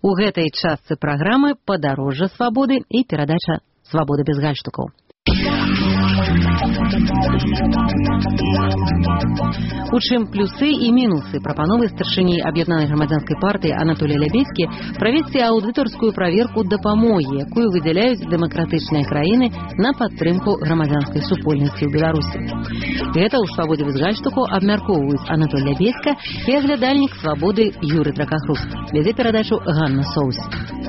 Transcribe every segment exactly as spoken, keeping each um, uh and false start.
У гэтай частцы праграмы «Падарожжа свабоды» і перадача «Свабода без гальштукаў». У чым плюсы і мінусы прапановы старшыні аб'яднанай грамадзянскай партыі Анатолія Лябедзькі правесці аўдытарскую праверку дапамогі, якую выдзяляюць дэмакратычныя краіны на падтрымку грамадзянскай супольнасці ў Беларусі. Гэта ў «Свабодзе без гальштукаў» абмяркоўваюць Анатоль Лябедзька і аглядальнік «Свабоды» Юры Дракахруст. Вядзе перадачу Ганна Соус.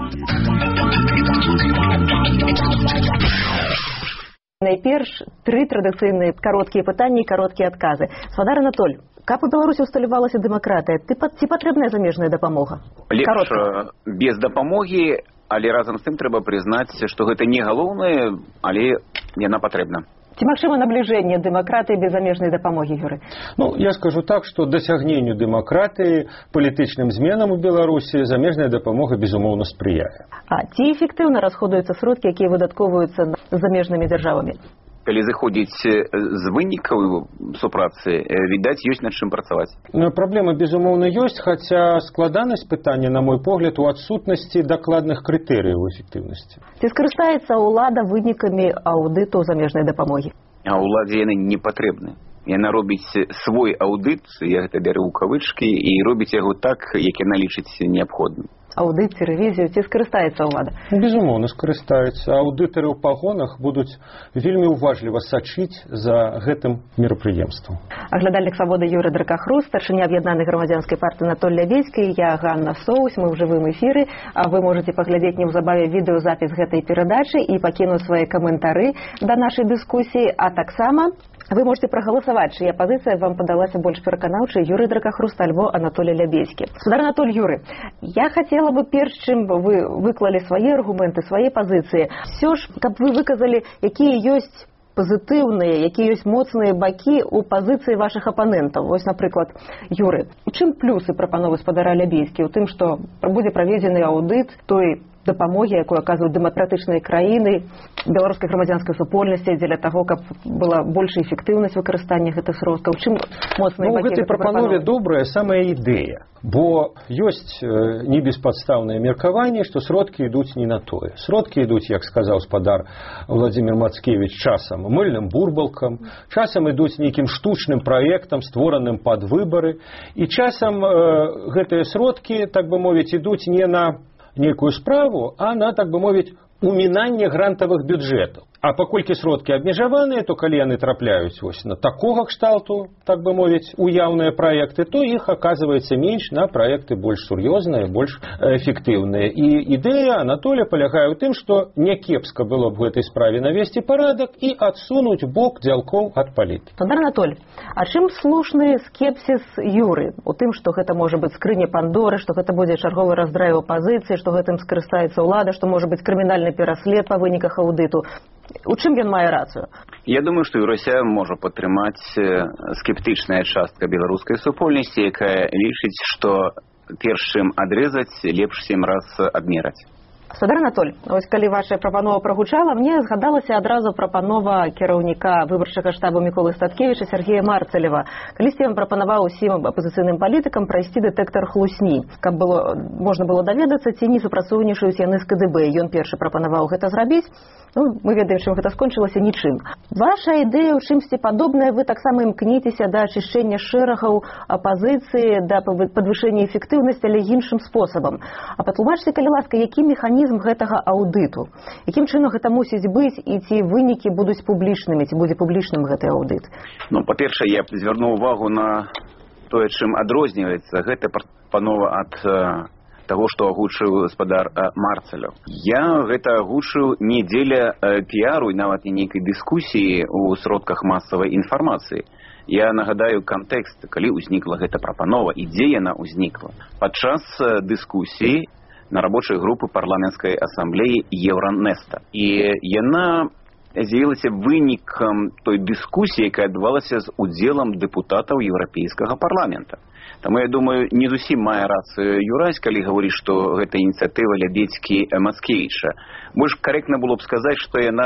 Найперш, тры традыцыйныя кароткія пытанні і кароткія адказы. Спадар Анатоль, каб у Беларусі ўсталявалася дэмакратыя, ці патрэбная замежная дапамога? Лепш без дапамогі, але разам з тым трэба прызнаць, што гэта не галоўнае, але яна патрэбна. Ці магчыма набліжэнне дэмакратыі без замежнай дапамогі, Юры? Ну, я скажу так, што дасягненню дэмакратыі, палітычным зменам у Беларусі замежная дапамога, безумоўна, спрыяе. А ці эфектыўна расходуюцца сродкі, якія выдаткоўваюцца замежнымі дзяржавамі? Калі заходзіць з вынікаў супрацы, відаць, ёсць над чым працаваць. Ну, праблема, безумоўна, ёсць, хаця складанасць пытання, на мой погляд, у адсутнасці дакладных крытэрыяў эфектыўнасці. Ці скарыстаецца ўлада вынікамі аўдыту замежнай дапамогі? А ўладзе яны не патрэбны. Яна робіць свой аўдыт, я гэта бяру ў кавычкі, і робіць яго так, як яна лічыць неабходным. Аўдыт ці рэвізію, ці скарыстаецца ўлада? Безумоўна, скарыстаецца. Аўдытары ў пагонах будуць вельмі уважліва сачыць за гэтым мерапрыемствам. Аглядальнік «Свабоды» Юры Дракахруст, старшыня аб'яднанай грамадзянскай партыі Анатоль Лябедзькі, я Ганна Соус, мы ў жывым эфіры. Вы можете паглядзець неўзабаве відэозапіс гэтай перадачы і пакінуць свае каментары да нашай дыскусіі, а таксама вы можете прагаласаваць, чыя пазіцыя вам падалася больш пераканаўчай, Юры Дракахруст альбо Анатолий Лябедзькі. Спадар Анатоль, Юры, я хацела бы перш, чым вы выклалі свае аргументы, свае пазіцыі, все ж, каб вы выказалі, якія ёсць пазітыўныя, якія ёсць моцныя бакі ў пазіцыі вашых апанентаў. Вось, напрыклад, Юры, у чым плюсы прапановы спадара Лябедзькі? У тым, што будзе праведзены аўдыт той дапамогі, якую аказваюць дэмакратычныя краіны, беларускай грамадзянскай супольнасці дзеля таго, каб была большая эфектыўнасць выкарыстання гэтых сродкаў. Чым моцныя ну, бакі гэтай прапанове добрая самая ідэя, бо ёсць э, небеспадстаўнае меркаванне, што сродкі ідуць не на тое. Сродкі ідуць, як сказаў спадар Владзімір Мацкевіч, часам мыльным бурбалкам, часам ідуць нейкім штучным праектам, створаным пад выбары, і часам э, гэтыя сродкі, так бы мовіць, ідуць не на некую справу, а на, так бы мовіць, умінанне грантавых бюджэтаў. А паколькі сродкі абмежаваныя, то калі яны трапляюць вось на такога кшталту, так бы мовіць, уяўныя праекты, то іх аказваецца менш на праекты больш сур'ёзныя, больш эфектыўныя. І ідэя Анатолія палягае ў тым, што някепска было б в гэтай справе навесці парадак і адсунуць бок дзялкоў ад палітыкі. Спадар Анатоль, а чым слушны скепсіс Юры у тым, што гэта можа быць скрыня Пандоры, што гэта будзе чарговы раздрай апазіцыі, што гэтым скарыстаецца ўлада, што можа быць крымінальны пераслед па выніках аўдыту? У чым ён мае рацыю? Я думаю, што Еўрасія можа падтрымаць скептычная частка беларускай супольнасці, якая лічыць, што перш чым адрэзаць, лепш сем раз адмераць. Спадар Анатоль, ось калі ваша прапанова прагучала, мне згадалася адразу прапанова кіраўніка выбарчага штабу Міколы Статкевіча Сергея Марцалева. Калісьці ён прапанаваў усім апазіцыйным палітыкам прайсці дэтэктар хлусні, каб было, можна было даведацца, ці не супрацоўнічаюць яны з КДБ. Ён першы прапанаваў гэта зрабіць. Ну, мы ведаем, чым гэта скончылася, нічым. Ваша ідэя ў чымсьці падобная, вы таксама імкніцеся да ачышчэння шэрагаў апазіцыі, да падвышэння эфектыўнасці, але іншым спосабам. А патлумачце, калі ласка, які механізм гэтага аўдыту? Якім чынам гэта мусіць быць і ці вынікі будуць публічнымі, ці будзе публічным гэты аўдыт? Ну, па-першае, я б звярнуў увагу на тое, чым адрозніваецца гэта прапанова ад таго, што агучыў спадар Марцалев. Я гэта агучыў не дзеля піару і нават не нейкай дыскусіі ў сродках масавай інфармацыі. Я нагадаю кантэкст, калі ўзнікла гэта прапанова і дзе яна ўзнікла. Падчас дыскусіі на рабочай групы парламенцкай асамблеі Еўранеста. І яна з'явілася вынікам той дыскусіі, якая адбывалася з удзелам дэпутатаў Еўрапейскага парламента. Таму, я думаю, не зусім мае рацыю Юрась, калі гаворыць, што гэта ініцыятыва Лябедзькі Мацкевіча. Больш карэктна было б сказаць, што яна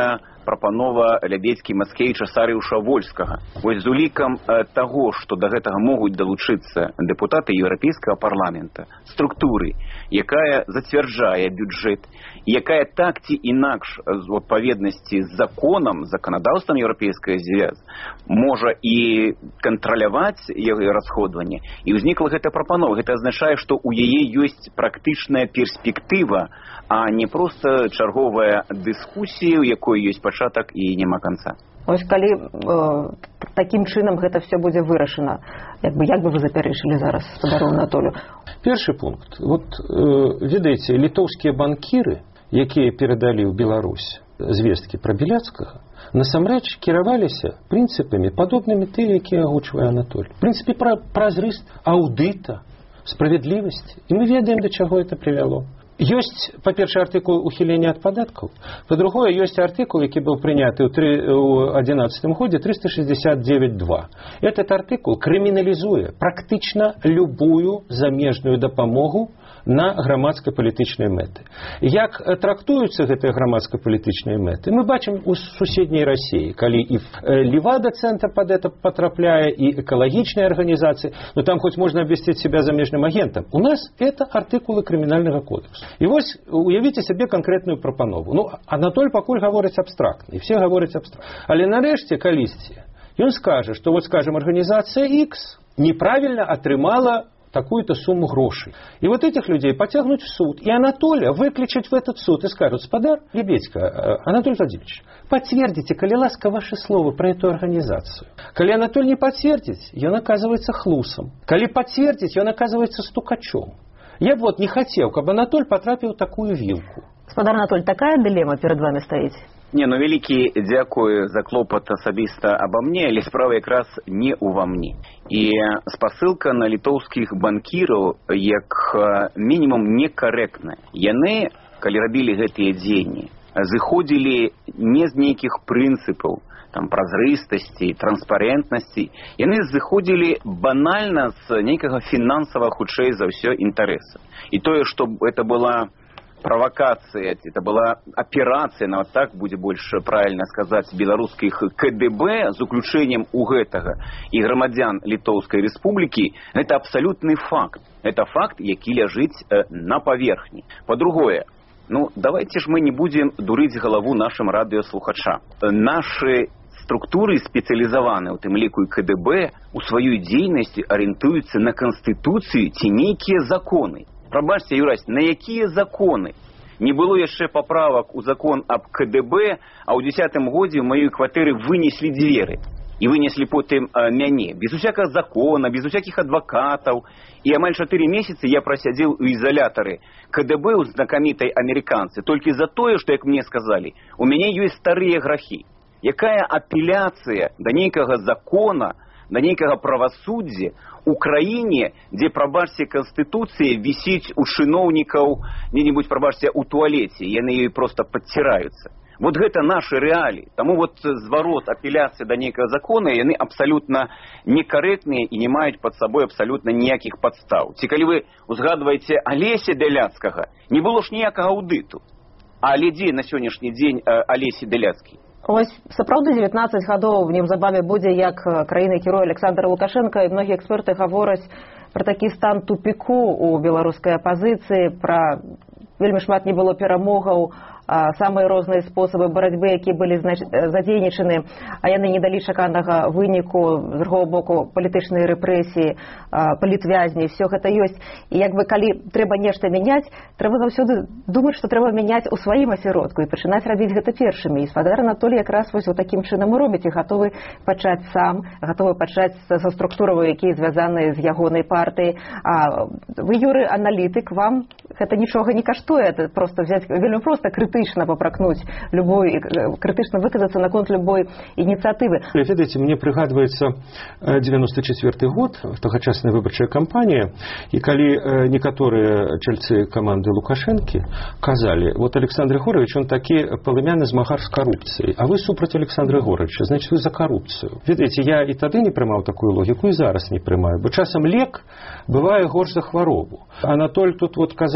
прапанова Лябедзькі, Мацкевіча, Сарыуша, Вольскага. Вось з улікам таго, што да гэтага могуць далучыцца дэпутаты Еўрапейскага парламента, структуры, якая зацвярджае бюджэт, якая так ці інакш у адпаведнасці з законам, заканадаўствам Еўрапейскага звяз можа і кантраляваць яго расходаванне. І ўзнікла гэта прапанова. Гэта азначае, што ў яе ёсць практычная перспектыва, а не проста чарговая дыскусія, у якой ёсць пачатак і няма канца. Ось калі э, такім чынам гэта все будзе вырашана, як бы, як бы вы запярэчылі зараз спадару Анатолю? Першы пункт. Вот, э, ведаеце, літоўскія банкіры, якія перадалі ў Беларусь звесткі пра Беляцкага, насамрэч кіраваліся прынцыпамі падобнымі тыя, якія агучвае Анатоль. В прынцыпе, пра празрыст аўдыта, справядлівасці. І мы ведаем, да чаго это прывяло. Ёсць, па-першае, артыкул ухілення ад падаткаў, па-другое, ёсць артыкул, які быў прыняты ў адзінаццатым годзе, триста шестьдесят девять два. Этот артыкул крыміналізуе практычна любую замежную дапамогу на грамадска-палітычныя мэты. Як трактуюцца гэтыя грамадска-палітычныя мэты? Мы бачым у суседняй Расіі, калі і Левада-цэнтр пад это потрапляе, і экалагічныя арганізацыі, но там хоць можна абвесціць себя замежным агентам. У нас это артыкулы крымінальнага кодексу. І вось уявіце сабе канкрэтную прапанову. Ну, Анатоль пакуль гаворыць абстрактна, і все гавораць абстрактна. Але нарэшце калісьці ён скажа, што вот, скажем, арганізацыя X неправільна атрымала такую-то сумму грошей. И вот этих людей потягнуть в суд. И Анатолия выключить в этот суд и скажут: спадар Лябедзька, Анатолий Владимирович, подтвердите, коли ласка, ваше слово про эту организацию. Коли Анатолий не подтвердит, он оказывается хлусом. Коли подтвердит, он оказывается стукачом. Я бы вот не хотел, чтобы Анатоль потрапил такую вилку. Спадар Анатоль, такая дилемма перед вами стоит? Не, ну вялікі дзякуй за клопат асабіста аба мне, але справа якраз не ўва мне. І спасылка на літоўскіх банкіраў як мінімум некарэктная. Яны, калі рабілі гэтыя дзеянні, зыходзілі не з нейкіх прынцыпаў, там, празрыстасці, транспарентнасці. Яны зыходзілі банальна з нейкага фінансава, хутчэй за ўсё, інтарэса. І тое, што это была провокация, это была операция, на вот так будет больше правильно сказать, белорусских КДБ с уключением у гэтага и громадян Литовской Республики, это абсолютный факт. Это факт, який ляжить на поверхне. По-другое, ну давайте ж мы не будем дурить голову нашим радиослухачам. Наши структуры спецыялізаваныя, у тым ліку і КДБ, у сваёй дзейнасці арыентуюцца на канстытуцыю ці нейкія законы. Прабачце, Юрась, на якія законы? Не было яшчэ паправак у закон аб КДБ, а ў дзесятым годзе ў маёй кватэры вынеслі дзверы. І вынеслі потым а, мяне. Без усякага закона, без усякіх адвакатаў. І амаль чатыры месяцы я прасядзеў у ізалятары КДБ у знакамітай амерыканцы. Толькі за тое, што, як мне сказалі, у мяне ёсць старыя грахі. Якая апеляцыя да нейкага закона, да нейкага правасуддзя у краіне, дзе, прабачце, канстытуцыя вісіць у чыноўнікаў где-нибудь, прабачце, у туалеце, яны ёй проста падціраюцца. Вот гэта нашы рэаліі. Таму вот зварот апеляцыі да нейкага закона, яны абсалютна некарэктныя і не маюць пад сабой абсалютна ніякіх падстаў. Ці калі вы узгадваеце Алеся Бяляцкага, не было ж ніякага аўдыту. А дзе на сённяшні дзень Алесі Бяляцкі? Ось, сапраўды, дзевятнаццаць гадоў неўзабаве будзе, як краінай кіруе Александр Лукашенко, і многія эксперты гавораць пра такі стан тупіку ў беларускай апазіцыі, пра вельмі шмат не было перамогаў, самыя розныя спосабы барацьбы, якія былі задзейнічаны, а яны не далі чаканага выніку, з другого боку палітычныя рэпрэсіі, палітвязні, все гэта ёсць. І як бы калі трэба нешта мяняць, трэба заўсёды думаць, што трэба мяняць у сваім асяродку і пачынаць рабіць гэта першымі. І спадар Анатолій якраз вось вот такім чынам і робіць, і гатовы пачаць сам, гатовы пачаць са структураў, якія звязаныя з ягонай партыяй. А вы, Юры, аналітык, вам гэта нічога не каштуе, это просто взять, вельмі проста крытычна папракнуць любой, крытычна выказацца наконт любой ініцыятывы. Ведаеце, мне прыгадваецца девяносто четвёрты год, тагачасная выбарчая кампанія, і калі некаторыя чальцы каманды Лукашэнкі казалі: вот Александр Егорович, он такі палымяны змагар з карупцыяй, а вы супраць Александра Егоровича, значит, вы за карупцыю. Ведаеце, я і тады не прымаў такую логіку, і зараз не прымаю, бо часам лек бывае горш за хваробу. Анатоль тут вот казаў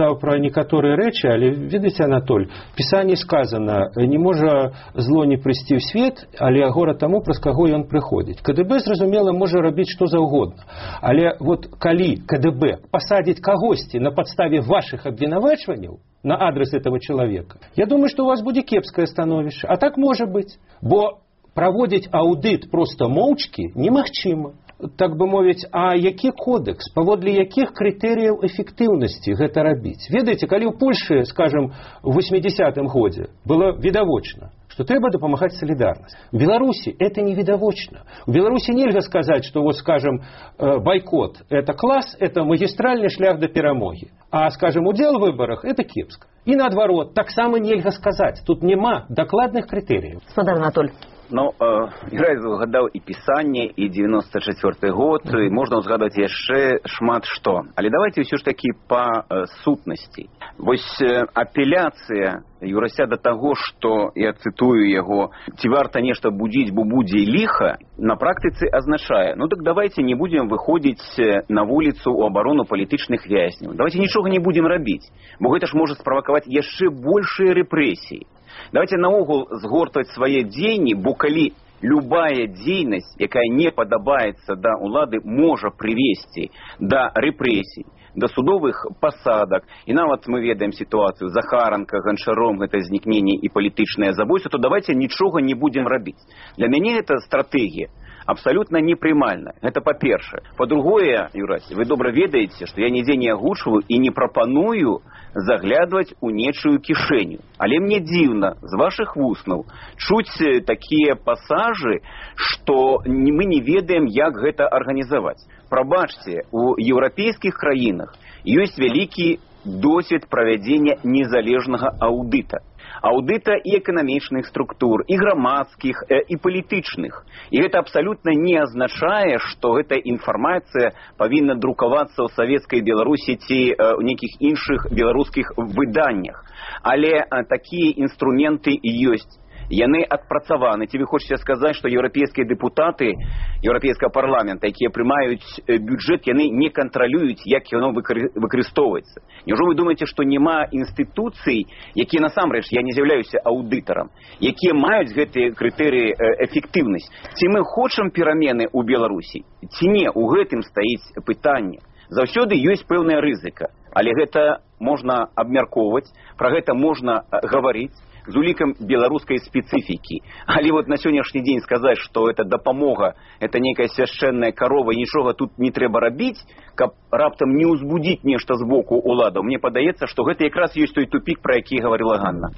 сказаў пра некаторыя рэчы, але ведаеце, Анатоль, пісанне сказана, не можа зло не прыйсці ў свет, але гора таму, праз каго ён прыходзіць. КДБ, зразумела, можа рабіць што заўгодна. Але вот калі КДБ пасадзіць кагосьці на падставе вашых абвінавачванняў на адрес этого человека, я думаю, что у вас будет кепское становище. А так может быть. Бо проводить аудит просто моўчкі немагчыма. Так бы мовіць, а які кодекс, паводле якіх крытэрыяў эфектыўнасці гэта рабіць? Ведаеце, калі ў Польшы, скажем, у восьмидесятым годзе было відавочна, что трэба дапамагаць солідарнасць. В Беларуси это не видовочно. В Беларуси нельзя сказать, что, вот, скажем, бойкот – это класс, это магистральный шлях до перамоги. А, скажем, удел в выборах – это кепска. И наадварот, так само нельзя сказать. Тут нема докладных критериев. Спадар Анатоль. Ну, э, я згадаў і пісанне, і девяносто четвёрты год, і можна ўзгадаць яшчэ шмат што. Але давайте ўсё ж такі па э, сутнасці. Вось э, апеляцыя Юрася да таго, што, я цытую яго, ці варта нешта будзіць, бо будзе ліха, на практыцы азначае, ну так давайте не будзем выходзіць на вуліцу ў абарону палітычных вязняў. Давайте нічога не будзем рабіць, бо гэта ж можа справакаваць яшчэ большыя рэпрэсіі. Давайте наогул згортваць свае дзеянні, бо калі любая дзейнасць, якая не падабаецца да ўлады, можа прывесці да рэпрэсій, да судовых пасадак, і нават мы ведаем сітуацыю Захаранка, Ганчаром, гэта знікненне і палітычнае забойство, то давайте нічога не будзем рабіць. Для мяне это стратэгія абсолютно непрымальна. Это па-першае. Па-другое, Юрась, вы добра ведаеце, што я нідзе не агучваю і не прапаную заглядваць у нечую кішэню. Але мне дзіўна з вашых вуснаў чуць такія пасажы, што мы не ведаем, як гэта арганізаваць. Прабачце, у еўрапейскіх краінах ёсць вялікі досвед правядзення незалежнага аўдыта. Аўдыта і эканамічных структур, і грамадскіх, і палітычных. І гэта абсалютна не азначае, што гэта інфармацыя павінна друкавацца ў савецкай Беларусі ці ў нейкіх іншых беларускіх выданнях. Але такія інструменты ёсць. Яны адпрацаваны. Ці вы хочаце сказаць, што еўрапейскія дэпутаты еўрапейскага парламента, якія прымаюць бюджэт, яны не кантралююць, як яно выкарыстоўваецца. Няўжо вы думаеце, што няма інстытуцый, якія насамрэч, я не з'яўляюся аўдытарам, якія маюць гэтыя крытэрыі эфектыўнасць? Ці мы хочам перамены ў Беларусі? Ці не? У гэтым стаіць пытанне. Заўсёды ёсць пэўная рызыка, але гэта можна абмяркоўваць, пра гэта можна гаварыць з улікам беларускай спецыфікі. Але вот на сённяшні дзень сказаць, што это дапамога, это нейкая свяшчэнная карова, і нічога тут не трэба рабіць, каб раптам не ўзбудзіць нешта з боку ўладаў. Мне падаецца, што гэта якраз ёсць той тупік, пра які гаварыла Ганна.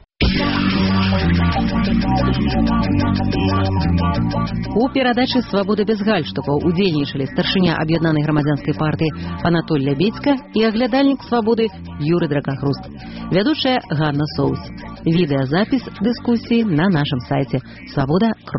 У перадачы «Свабода без гальштукаў» удзельнічалі старшыня аб'яднанай грамадзянскай партыі Анатоль Лябедзька і аглядальнік «Свабоды» Юры Дракахруст. Вядучая Ганна Соус. Відэазапіс дыскусіі на нашым сайце свабода.